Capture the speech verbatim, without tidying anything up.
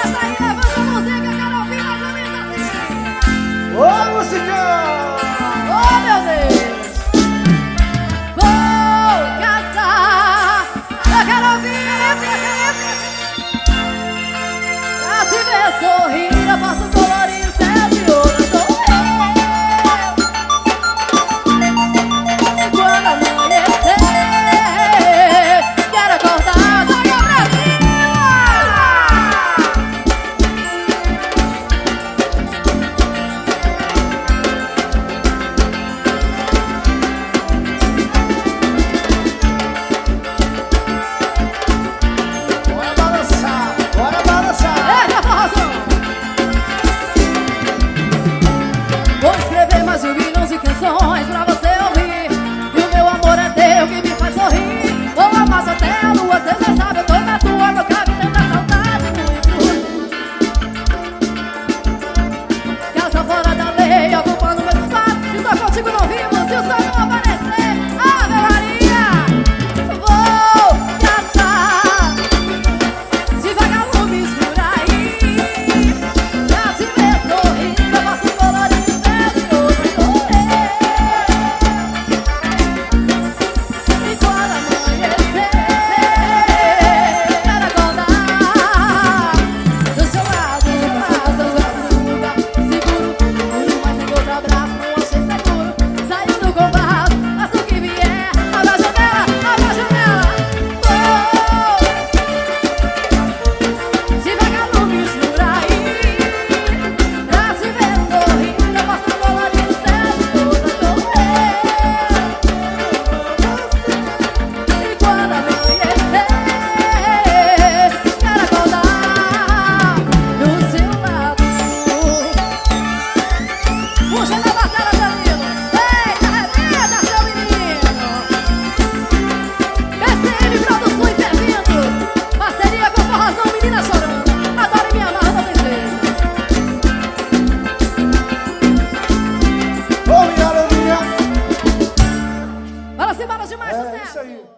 festa aí, levanta a música, quero ouvir mais ou menos assim. Ô, musicão! Oh, meu Deus! Vou casar, eu quero ouvir, quero ouvir, quero ouvir. Pra te ver sorrir, eu posso colorir o céu de ouro. Sou eu. E quando amanhecer, quero acordar, joga pra cima. Bora balançar, bora balançar! Eita, forrozão! Vou escrever mais de um milhão de canções pra você ouvir. E o meu amor é teu que me faz sorrir. Vou amar até a lua, você já sabe, eu tô na tua. Não cabe tanta saudade no incluso. Casa fora da lei, ocupando meus espaços. Se só contigo não vivo, se o sol não aparecer, Ave Maria! Vou casar, se vagalumes por aí, pra te ver sorrir, eu posso colorir o céu de outra cor. E quando amanhecer, quero acordar do seu lado, do seu lado, do seu lugar seguro, seguro, mas sem outro abraço não achei seguro. Saiu do compasso, faça o que vier, abre a janela, abre a janela. Oh, se vagalumes por aí, pra te ver sorrir, eu posso colorir o céu de outra cor. E quando amanhecer, quero acordar do seu lado. Puxa na batalha, Danilo. Eita, arrebenta, seu menino. P C M Produções e Eventos. Parceria com Forrozão, menina chorando. Adoro minha marra, não tem jeito. Ô, minha alegria! Bora, simbora demais, É sucesso. isso aí.